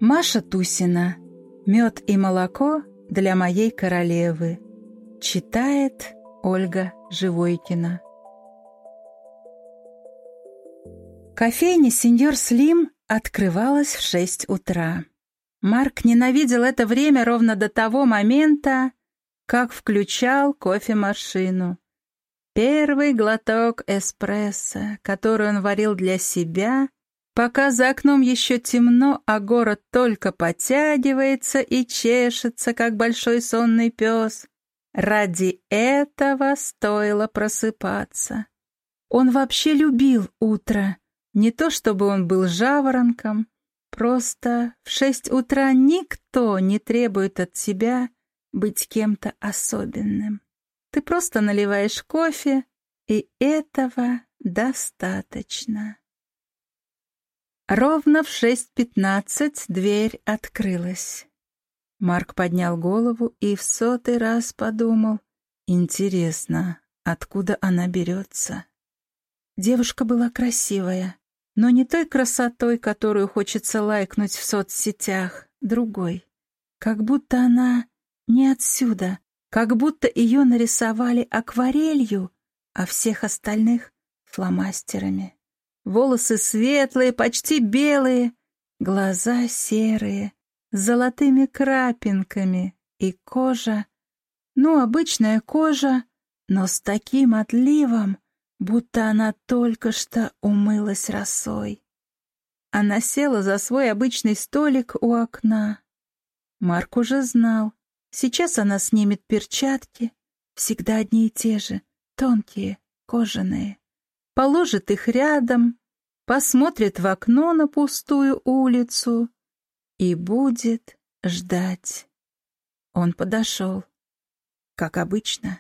Маша Тусина. «Мед и молоко для моей королевы». Читает Ольга Живойкина. Кофейня «Сеньор Слим» открывалась в 6 утра. Марк ненавидел это время ровно до того момента, как включал кофемашину. Первый глоток эспрессо, который он варил для себя, пока за окном еще темно, а город только потягивается и чешется, как большой сонный пес. Ради этого стоило просыпаться. Он вообще любил утро. Не то чтобы он был жаворонком, просто в 6 утра никто не требует от тебя быть кем-то особенным. Ты просто наливаешь кофе, и этого достаточно. Ровно в 6:15 дверь открылась. Марк поднял голову и в 100-й раз подумал: интересно, откуда она берется? Девушка была красивая, но не той красотой, которую хочется лайкнуть в соцсетях, другой. Как будто она не отсюда, как будто ее нарисовали акварелью, а всех остальных — фломастерами. Волосы светлые, почти белые, глаза серые, с золотыми крапинками и кожа, обычная кожа, но с таким отливом, будто она только что умылась росой. Она села за свой обычный столик у окна. Марк уже знал, сейчас она снимет перчатки, всегда одни и те же, тонкие, кожаные. Положит их рядом, посмотрит в окно на пустую улицу и будет ждать. Он подошел, как обычно.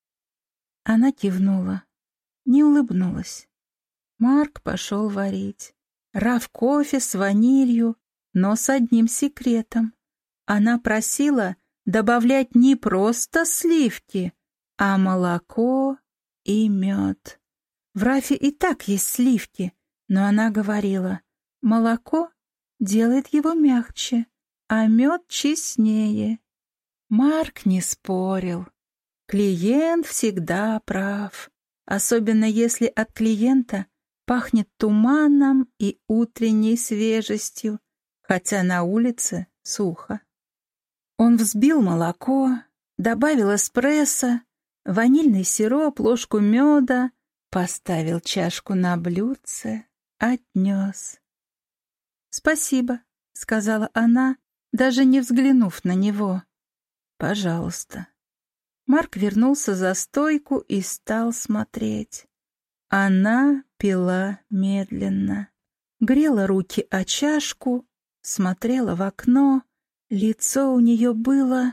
Она кивнула, не улыбнулась. Марк пошел варить. Раф кофе с ванилью, но с одним секретом. Она просила добавлять не просто сливки, а молоко и мед. В Рафе и так есть сливки, но она говорила, молоко делает его мягче, а мед честнее. Марк не спорил. Клиент всегда прав, особенно если от клиента пахнет туманом и утренней свежестью, хотя на улице сухо. Он взбил молоко, добавил эспрессо, ванильный сироп, ложку меда, поставил чашку на блюдце, отнес. «Спасибо», — сказала она, даже не взглянув на него. «Пожалуйста». Марк вернулся за стойку и стал смотреть. Она пила медленно, грела руки о чашку, смотрела в окно. Лицо у нее было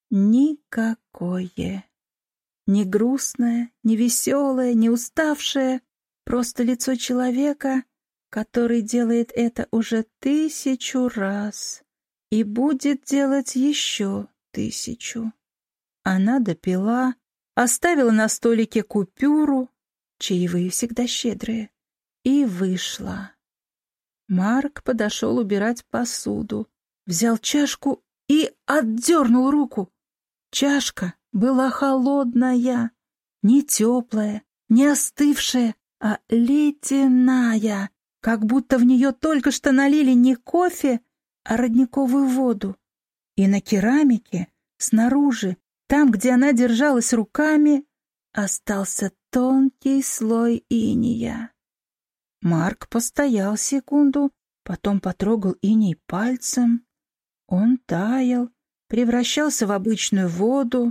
никакое. Не грустное, не веселое, не уставшее, просто лицо человека, который делает это уже 1000 раз и будет делать еще 1000. Она допила, оставила на столике купюру, чаевые всегда щедрые, и вышла. Марк подошел убирать посуду, взял чашку и отдернул руку. Чашка была холодная, не теплая, не остывшая, а ледяная, как будто в нее только что налили не кофе, а родниковую воду. И на керамике, снаружи, там, где она держалась руками, остался тонкий слой инея. Марк постоял секунду, потом потрогал иней пальцем. Он таял, превращался в обычную воду.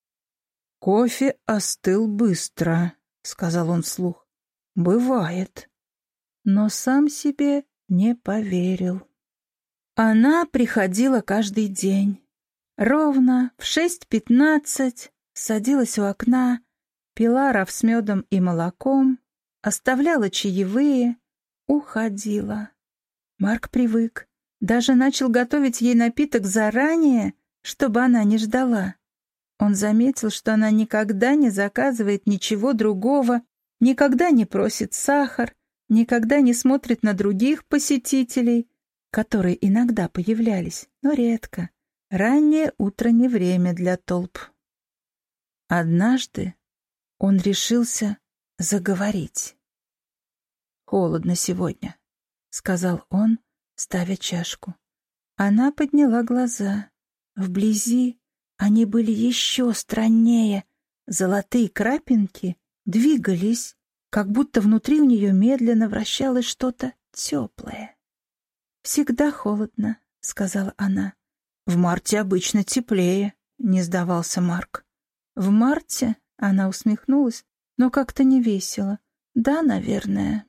«Кофе остыл быстро», — сказал он вслух. «Бывает». Но сам себе не поверил. Она приходила каждый день. Ровно в 6:15 садилась у окна, пила раф с медом и молоком, оставляла чаевые, уходила. Марк привык, даже начал готовить ей напиток заранее, чтобы она не ждала. Он заметил, что она никогда не заказывает ничего другого, никогда не просит сахар, никогда не смотрит на других посетителей, которые иногда появлялись, но редко. Раннее утро не время для толп. Однажды он решился заговорить. «Холодно сегодня», — сказал он, ставя чашку. Она подняла глаза. Вблизи они были еще страннее. Золотые крапинки двигались, как будто внутри у нее медленно вращалось что-то теплое. «Всегда холодно», — сказала она. «В марте обычно теплее», — не сдавался Марк. «В марте?» — она усмехнулась, но как-то не весело. «Да, наверное».